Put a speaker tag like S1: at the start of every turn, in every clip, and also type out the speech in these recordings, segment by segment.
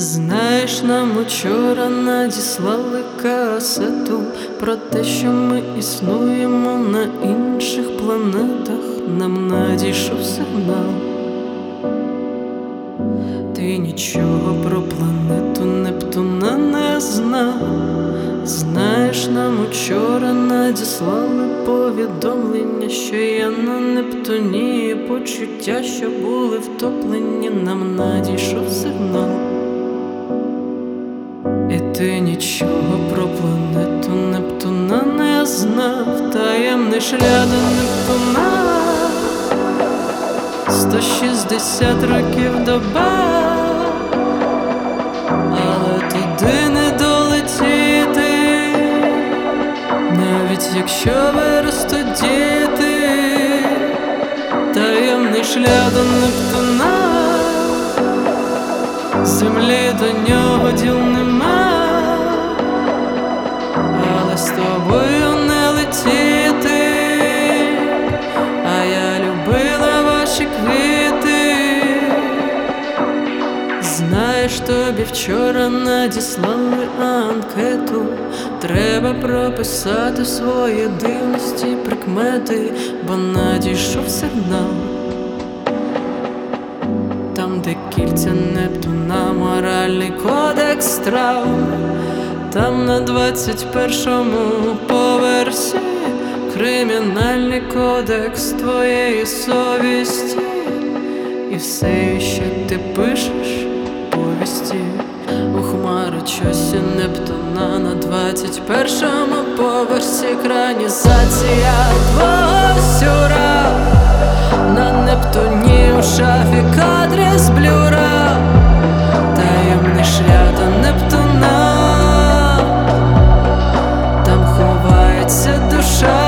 S1: Знаєш, нам учора надіслали касету про те, що ми існуємо на інших планетах. Нам надійшов сигнал. Ти нічого про планету Нептуна не знав. Знаєш, нам учора надіслали повідомлення, що я на Нептуні, і почуття, що були втоплені. Нам надійшов сигнал. І ти нічого про планету Нептуна не знав. Таємний шлях до Нептуна 160 років доба, але туди не долетіти, навіть якщо виростуть діти. Таємний шлях до Нептуна, землі до нього діл нема, але з тобою не летіти. А я любила ваші квіти. Знаєш, тобі вчора надіслали анкету. Треба прописати свої дивності, прикмети, бо надійшов сигнал. Там, де кільця Нептуна, моральний кодекс травм. Там на 21-му поверсі кримінальний кодекс твоєї совісті. І все, що ти пишеш повісті у хмарочосі Нептуна на 21-му поверсі. Екранізація твого сюра на Нептуні, у шафі кадри з блюра. Таємний шлях до Нептуна, там ховається душа.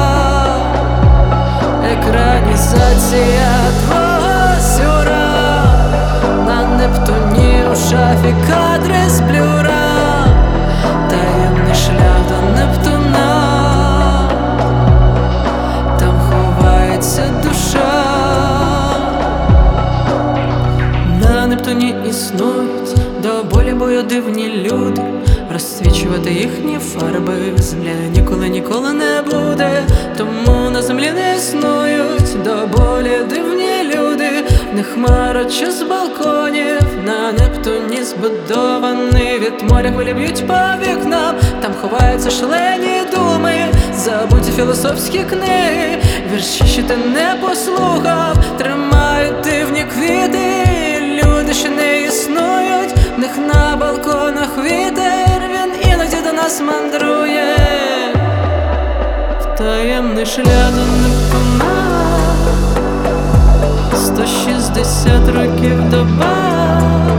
S1: Екранізація твого сюра на Нептуні, у шафі кадри з блюра. Таємний шлях до Нептуна, там ховається душа. На Нептуні існують до болі бойодивні люди. Розсвічувати їхні фарби земля ніколи не буде. Тому на землі не існують до болі дивні люди. В них хмарочос з балконів, на Нептуні збудований. Від моря хвилі б'ють по вікнам, там ховаються шалені думи, забуті філософські книги, вірші, що ти не послухав, тримають дивні квіти. Люди, що не існують, в них на балконах вітер, він іноді до нас мандрує. В таємний шлях до Нептуна 160 років доба.